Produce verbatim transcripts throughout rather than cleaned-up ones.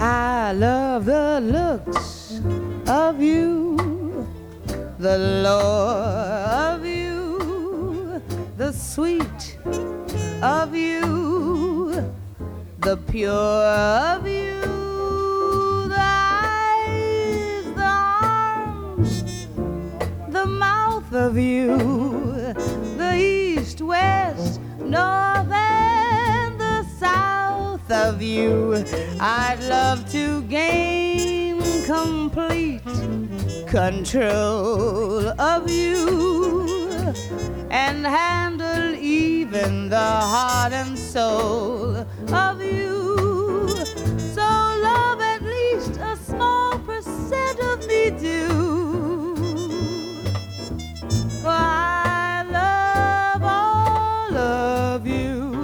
I love the looks of you, the lure of you, the sweet of you, the pure of you, the eyes, the arms, the mouth of you, the east, west, north, and the south of you. I'd love to gain complete control of you and handle even the heart and soul of you. So love at least a small percent of me do. For I love all of you.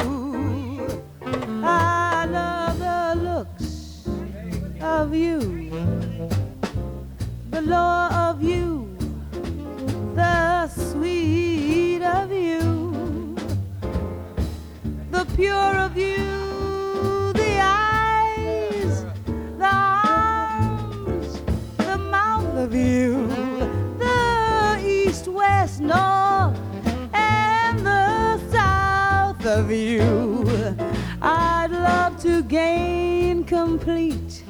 I love the looks of you, the lure of you, the sweet of you, the pure of you, the eyes, the arms, the mouth of you, the east, west, north, and the south of you. I'd love to gain complete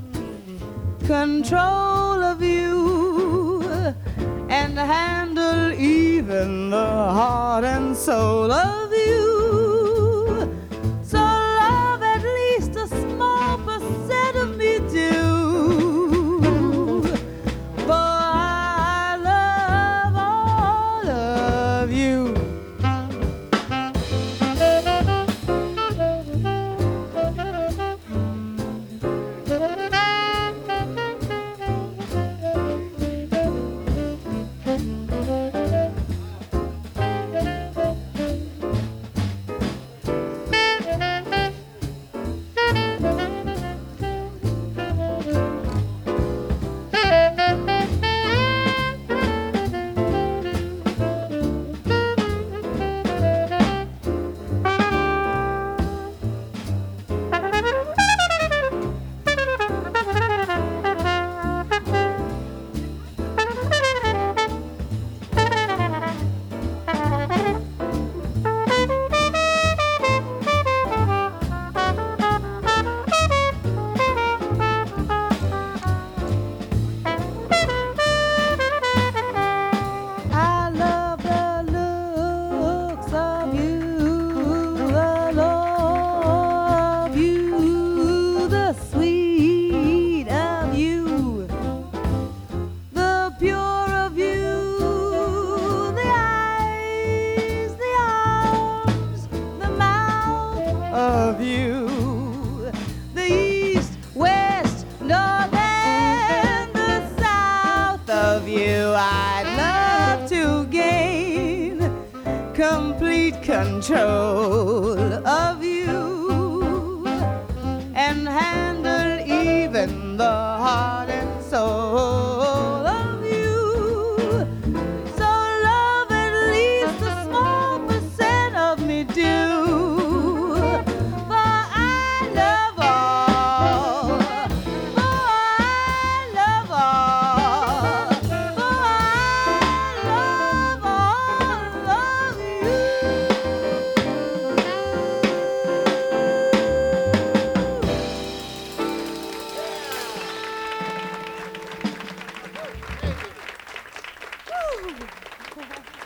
control of you and handle even the heart and soul of you. So love at least a small percent of me do. For I love all of you. Of you, the east, west, north, and the south of you. I'd love to gain complete control of you and handle even the heart and soul of you. So love at least a small percent of me do. Woo!